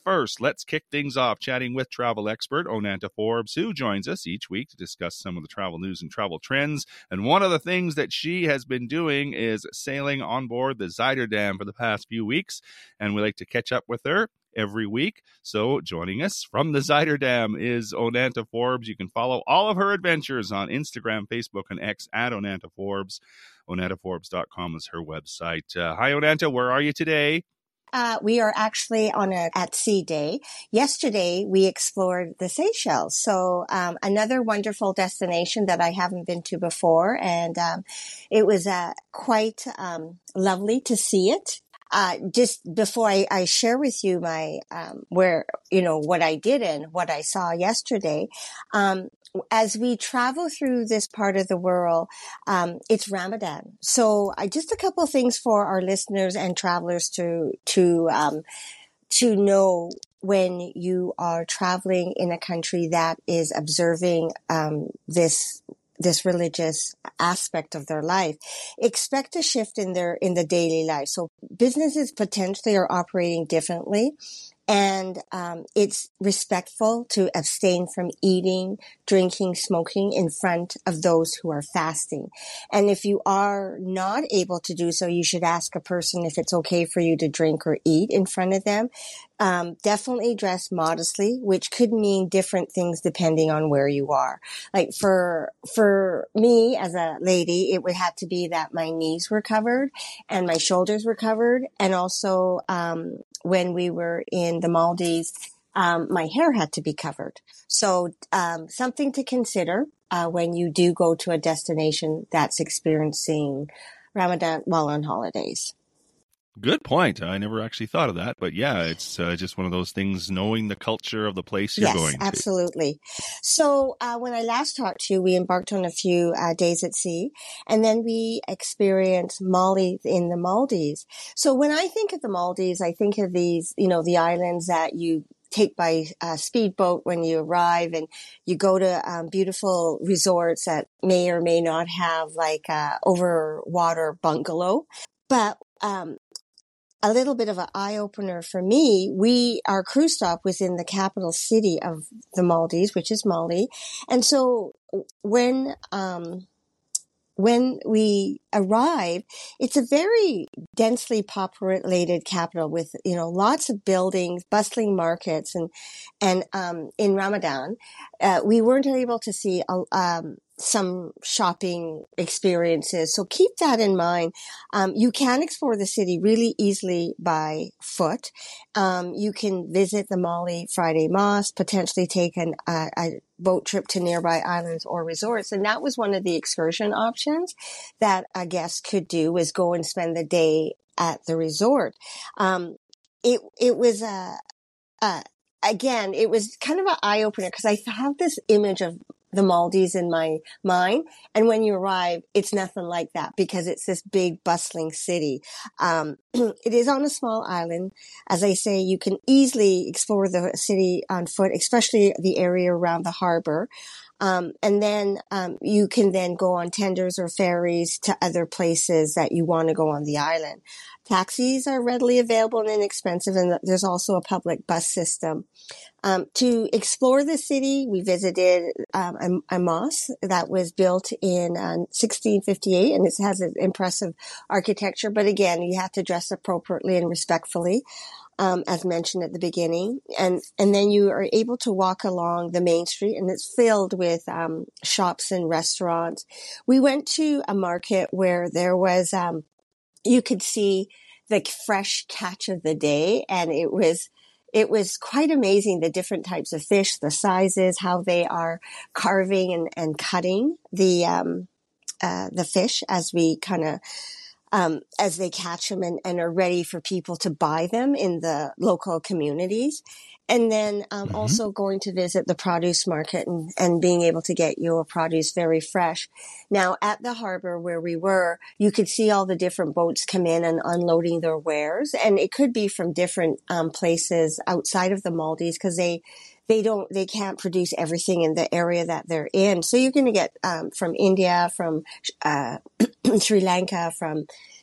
first, let's kick things off chatting with travel expert Onanta Forbes, who joins us each week to discuss some of the travel news and travel trends. And one of the things that she has been doing is sailing on board the Zuiderdam for the past few weeks. And we like to catch up with her every week. So joining us from the Zuiderdam is Onanta Forbes. You can follow all of her adventures on Instagram, Facebook, and X at Onanta Forbes. OnantaForbes.com is her website. Hi, Onanta. Where are you today? We are actually on a at sea day. Yesterday, we explored the Seychelles. So another wonderful destination that I haven't been to before. And it was quite lovely to see it. Just before I share with you my, what I did and what I saw yesterday, as we travel through this part of the world, it's Ramadan. So just a couple of things for our listeners and travelers to know when you are traveling in a country that is observing, this religious aspect of their life. Expect a shift in the daily life. So businesses potentially are operating differently. And it's respectful to abstain from eating, drinking, smoking in front of those who are fasting. And if you are not able to do so, you should ask a person if it's okay for you to drink or eat in front of them. Definitely dress modestly, which could mean different things depending on where you are. Like for me as a lady, it would have to be that my knees were covered and my shoulders were covered. And also, when we were in the Maldives, my hair had to be covered. So, something to consider, when you do go to a destination that's experiencing Ramadan while on holidays. Good point. I never actually thought of that, but yeah, it's just one of those things, knowing the culture of the place you're going to. Yes, absolutely. So when I last talked to you, we embarked on a few days at sea, and then we experienced Mali in the Maldives. So when I think of the Maldives, I think of these, the islands that you take by speedboat when you arrive, and you go to beautiful resorts that may or may not have like over water bungalow. But a little bit of an eye-opener for me, our cruise stop was in the capital city of the Maldives, which is Mali. And so when we arrived, it's a very densely populated capital with, lots of buildings, bustling markets. And in Ramadan, we weren't able to see, some shopping experiences. So keep that in mind. You can explore the city really easily by foot. You can visit the Mali Friday Mosque, potentially take a boat trip to nearby islands or resorts. And that was one of the excursion options that a guest could do, was go and spend the day at the resort. It was again, it was kind of an eye opener because I have this image of the Maldives in my mind. And when you arrive, it's nothing like that because it's this big bustling city. It is on a small island. As I say, you can easily explore the city on foot, especially the area around the harbor. And then, you can then go on tenders or ferries to other places that you want to go on the island. Taxis are readily available and inexpensive, and there's also a public bus system. To explore the city, we visited a mosque that was built in 1658, and it has an impressive architecture. But again, you have to dress appropriately and respectfully, as mentioned at the beginning. And then you are able to walk along the main street, and it's filled with shops and restaurants. We went to a market where there was you could see the fresh catch of the day, and it was quite amazing, the different types of fish, the sizes, how they are carving and cutting the fish as we kind of, as they catch them and are ready for people to buy them in the local communities. And then also going to visit the produce market and being able to get your produce very fresh. Now, at the harbor where we were, you could see all the different boats come in and unloading their wares. And it could be from different places outside of the Maldives because they can't produce everything in the area that they're in. So you're going to get from India, from Sri Lanka, from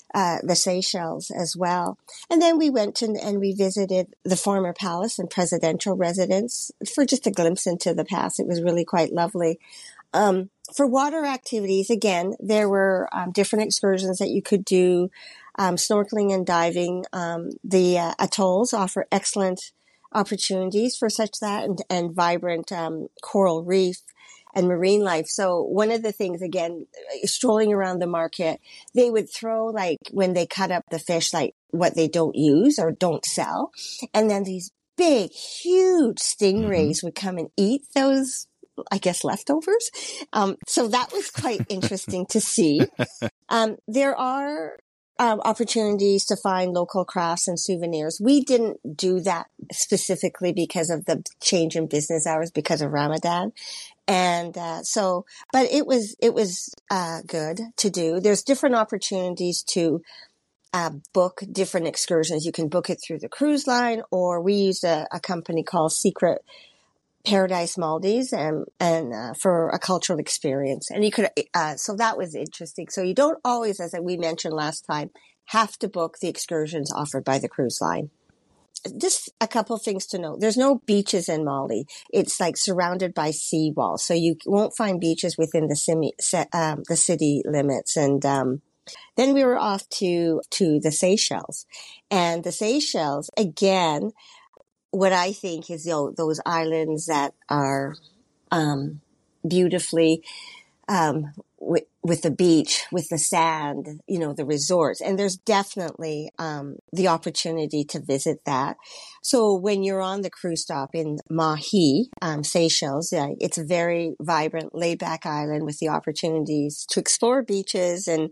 the Seychelles as well. And then we went and we visited the former palace and presidential residence for just a glimpse into the past. It was really quite lovely. For water activities, again, there were different excursions that you could do, snorkeling and diving. The atolls offer excellent opportunities for such that and vibrant coral reef and marine life. So one of the things, again, strolling around the market, they would throw, like, when they cut up the fish, like what they don't use or don't sell. And then these big, huge stingrays would come and eat those, I guess, leftovers. So that was quite interesting to see. There are opportunities to find local crafts and souvenirs. We didn't do that specifically because of the change in business hours because of Ramadan. And, but it was good to do. There's different opportunities to, book different excursions. You can book it through the cruise line, or we used a company called Secret Paradise Maldives and for a cultural experience. And you could, so that was interesting. So you don't always, as we mentioned last time, have to book the excursions offered by the cruise line. Just a couple of things to note. There's no beaches in Mali. It's like surrounded by seawalls. So you won't find beaches within the city limits. And, then we were off to the Seychelles, and the Seychelles, again, what I think is, those islands that are, beautifully, with the beach, with the sand, the resorts. And there's definitely, the opportunity to visit that. So when you're on the cruise stop in Mahi, Seychelles, it's a very vibrant, laid back island with the opportunities to explore beaches and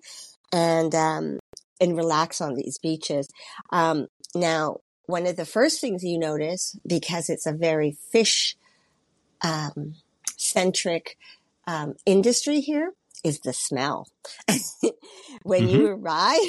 relax on these beaches. Now, one of the first things you notice, because it's a very fish, centric, industry here, is the smell. When you arrive,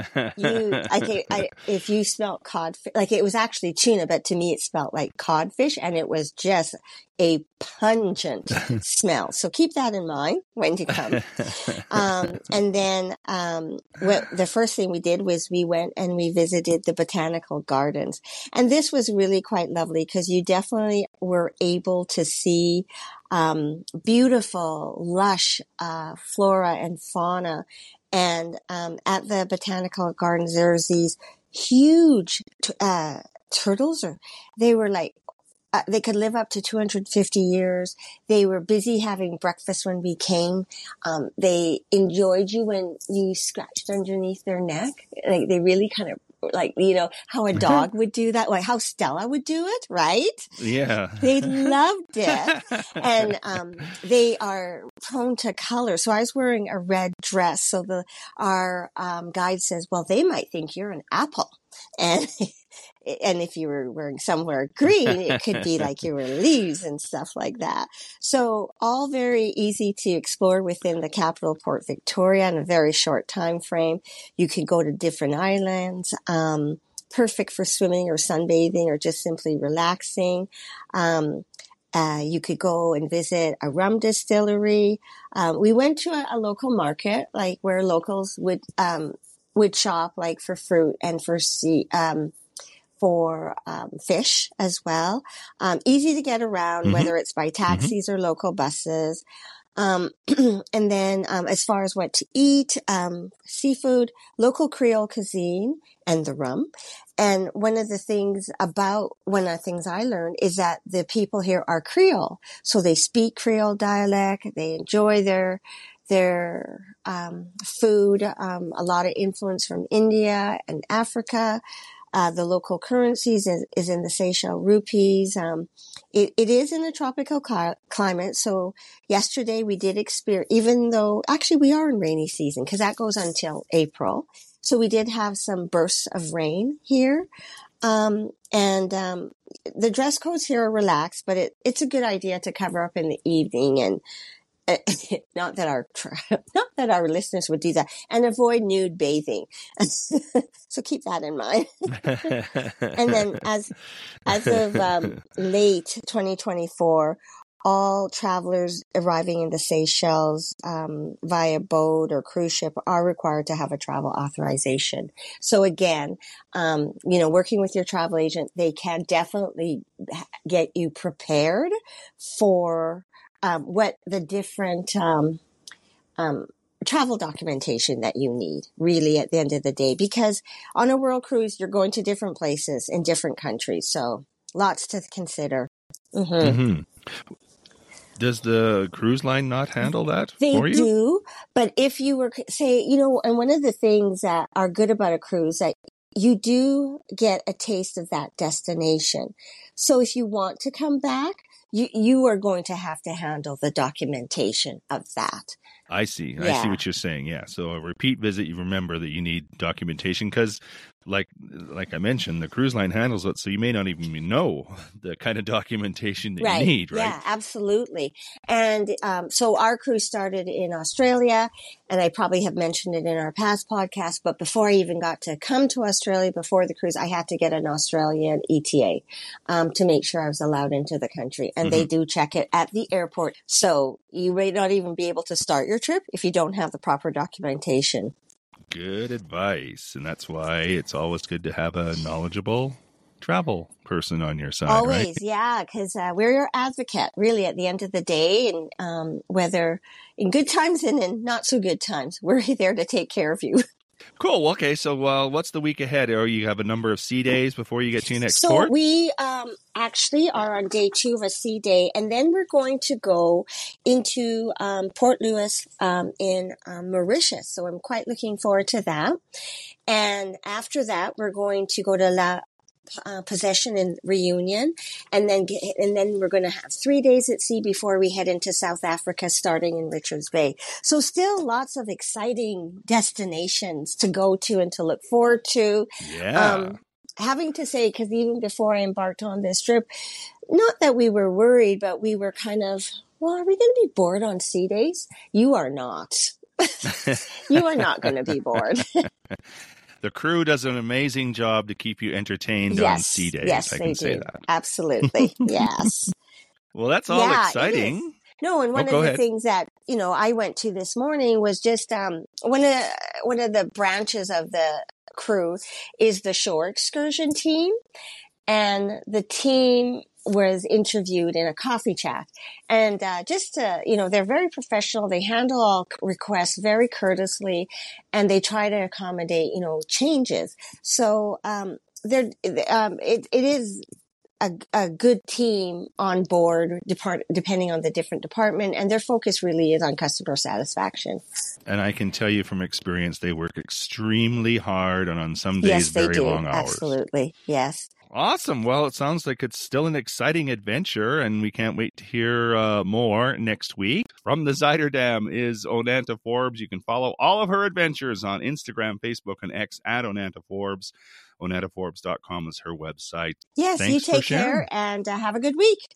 if you smell codfish, like it was actually tuna, but to me it smelled like codfish, and it was just a pungent smell. So keep that in mind when you come. And then, the first thing we did was we went and we visited the botanical gardens. And this was really quite lovely because you definitely were able to see, beautiful, lush, flora and fauna. And, at the botanical gardens, there's these huge, turtles, or they were like, they could live up to 250 years. They were busy having breakfast when we came. They enjoyed you when you scratched underneath their neck. Like they really kind of, like, how a dog would do that, like how Stella would do it, right? Yeah. They loved it. And, they are prone to color. So I was wearing a red dress. So our guide says, well, they might think you're an apple. And if you were wearing somewhere green, it could be like you were leaves and stuff like that. So all very easy to explore within the capital, Port Victoria, in a very short time frame. You can go to different islands, perfect for swimming or sunbathing or just simply relaxing. You could go and visit a rum distillery. We went to a local market, like where locals would shop, like for fruit and for fish as well. Easy to get around, whether it's by taxis or local buses. And then, as far as what to eat, seafood, local Creole cuisine, and the rum. And one of the things I learned is that the people here are Creole. So they speak Creole dialect. They enjoy their food. A lot of influence from India and Africa. The local currencies is in the Seychelles rupees. It is in a tropical climate. So yesterday we did experience, even though actually we are in rainy season because that goes until April. So we did have some bursts of rain here. The dress codes here are relaxed, but it's a good idea to cover up in the evening and, not that our listeners would do that, and avoid nude bathing. So keep that in mind. And then as of late 2024, all travelers arriving in the Seychelles via boat or cruise ship are required to have a travel authorization. So again, working with your travel agent, they can definitely get you prepared for what the different travel documentation that you need, really, at the end of the day. Because on a world cruise, you're going to different places in different countries. So lots to consider. Does the cruise line not handle that They for you? do, but if you were, say, and one of the things that are good about a cruise, that you do get a taste of that destination. So if you want to come back, you are going to have to handle the documentation of that. I see. Yeah. I see what you're saying. Yeah. So a repeat visit, you remember that you need documentation because, like I mentioned, the cruise line handles it, so you may not even know the kind of documentation that you need, right? Yeah, absolutely. And so our cruise started in Australia, and I probably have mentioned it in our past podcast, but before I even got to come to Australia, before the cruise, I had to get an Australian ETA to make sure I was allowed into the country. And they do check it at the airport. So you may not even be able to start your trip if you don't have the proper documentation. Good advice. And that's why it's always good to have a knowledgeable travel person on your side, Always, right? yeah, because we're your advocate, really, at the end of the day. And whether in good times and in not so good times, we're there to take care of you. Cool. Okay. So what's the week ahead? Or you have a number of sea days before you get to your next So port? we actually are on day 2 of a sea day, and then we're going to go into Port Louis in Mauritius. So I'm quite looking forward to that. And after that, we're going to go to La Possession and Reunion, and then we're going to have 3 days at sea before we head into South Africa, starting in Richards Bay. So still lots of exciting destinations to go to and to look forward to. Yeah. Having to say, because even before I embarked on this trip, not that we were worried, but we were kind of, well, are we going to be bored on sea days? You are not. You are not going to be bored. The crew does an amazing job to keep you entertained on sea days. Yes, I can say do. that. Absolutely. Yes. Well, that's all exciting. It is. No, and one of the things that, I went to this morning was just one of the branches of the crew is the shore excursion team. And the team was interviewed in a coffee chat. And they're very professional. They handle all requests very courteously, and they try to accommodate, changes. So it is a good team on board, depending on the different department, and their focus really is on customer satisfaction. And I can tell you from experience, they work extremely hard, and on some days, very long hours. Absolutely, yes. Awesome. Well, it sounds like it's still an exciting adventure, and we can't wait to hear more next week. From the Zuiderdam is Onanta Forbes. You can follow all of her adventures on Instagram, Facebook, and X at Onanta Forbes. OnantaForbes.com is her website. Yes, Thanks you take care and have a good week.